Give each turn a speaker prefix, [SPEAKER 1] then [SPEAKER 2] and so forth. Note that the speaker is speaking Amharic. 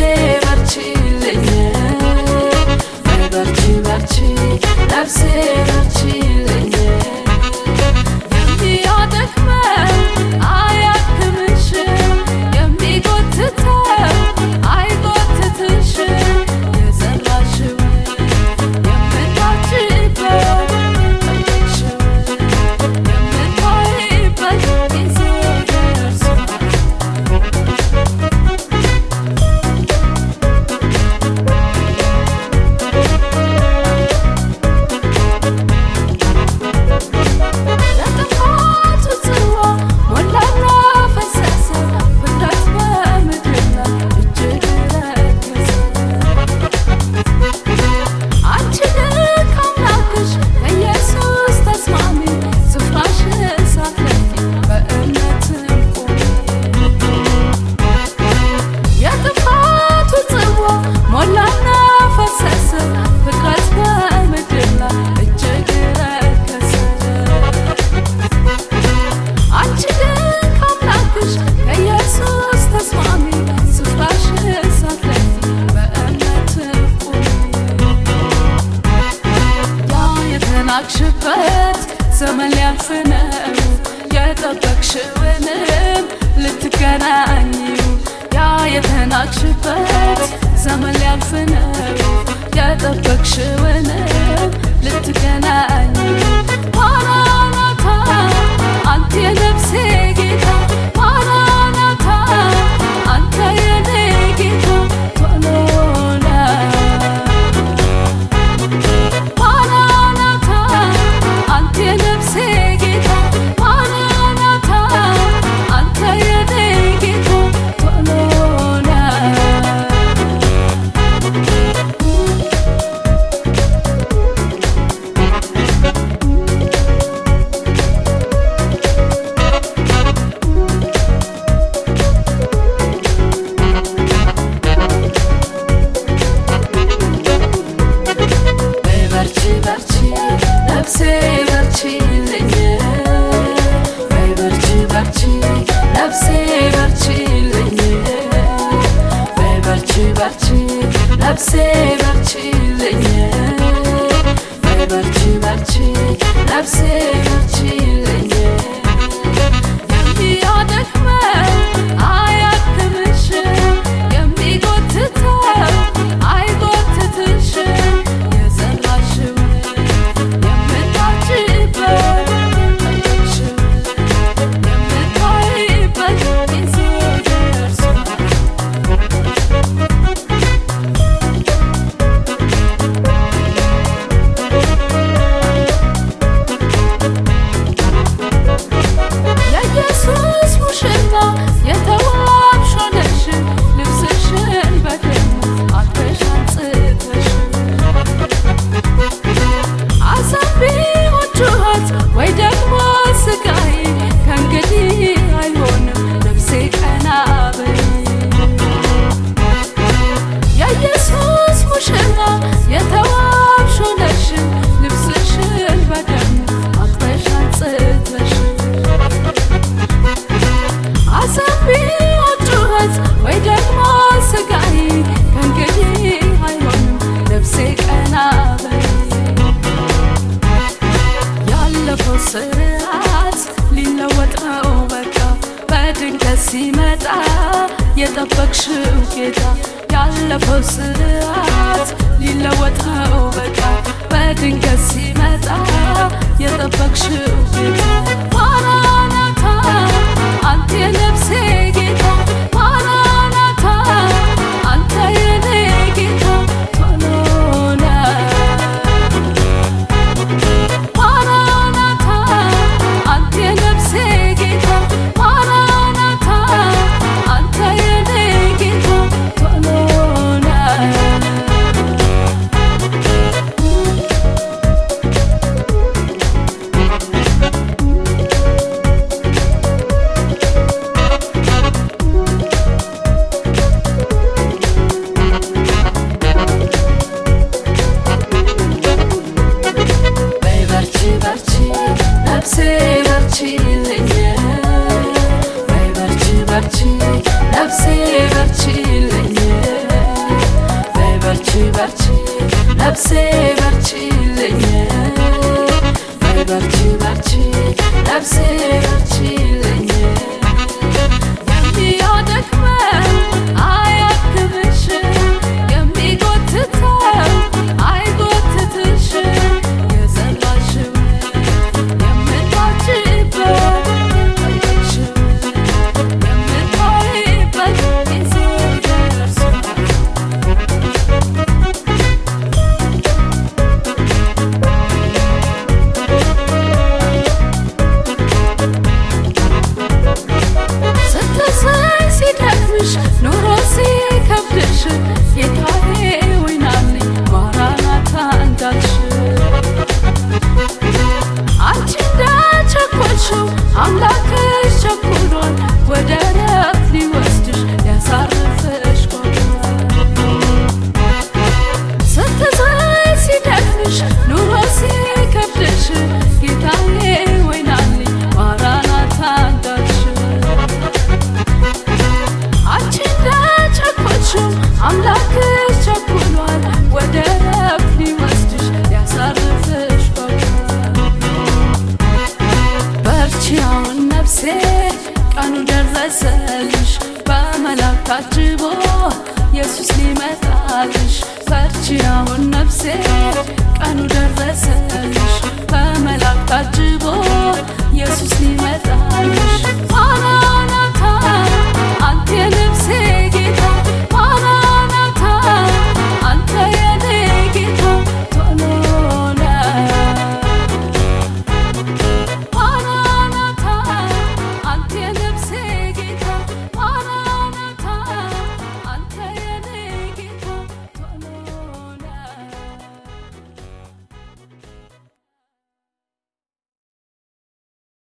[SPEAKER 1] በርቺልኝ በርቺ በርቺ ነፍሴ በርቺልኝ የሚያደክመን አያክምሽም የሚጎትተው አይጎትትሽም የዘራሽውን የምታጭበት የምታይበት ጊዜ ደርሷል ናቅሽበት ዘመን ሊያልፍ ነው የጠበቅሽውንም ልትገናኚው ያ የተናቅሽበት ዘመን ሊያልፍ ነው የጠበቅሽውንም ልትገናኚው ማራናታ አንተ የነፍሴ ጌታ ማራናታ አንተ የኔ ጌታ ቶሎና የነፍሴ ጌታ ማራናታ አንተ የኔ ጌታ ቶሎና በርቺ በርቺ ነፍሴ በርቺልኝ በርቺ በርቺ ነፍሴ በርቺልኝ በርቺ በርቺ ነፍሴ በርቺልኝ በርቺ በርቺ ነፍሴ በርቺልኝ የሚያደክመን አያክምሽም የሚጎትተው አይጎትትሽም የዘራሽውን ወይ ደግሞ ስቃይ ከእንግዲህ አይሆንም ነፍሴ ቀና በይ የኢየሱስ ሙሽራ የተዋብሽ ሆነሽ ልብስሽን በደም አጥበሽ አንጽተሽ አሳቢ ጩኸት ወይ ደግሞ ስቃይ ከእንግዲህ አይሆንም ነፍሴ ቀና በይ ያለፈው ስርዓት ሊለወጥ ነው በቃ በድንገት ሲመጣ የጠበቅሽው ጌታ ያለፈው ስርዓት ሊለወጥ ነው በቃ በድንገት ሲመጣ የጠበቅሽው ጌታ ማራናታ አንተ የነፍሴ ጌታ ማራናታ አንተ የኔ ጌታ ቶሎና አንተ የነፍሴ ጌታ ማራናታ አንተ የኔ ጌታ ቶሎና አምላክሽ ቸኩሏል ወደ ረፍት ሊወስድሽ ሊያሳርፍሽ በርቺ አሁን ነፍሴ ቀኑ ደረሰልሽ በመላእክት ታጅቦ ኢየሱስ ሊመጣልሽ በርቺ አሁን ነፍሴ ቀኑ ደረሰልሽ በመላእክት ታጅቦ ኢየሱስ ሊመጣልሽ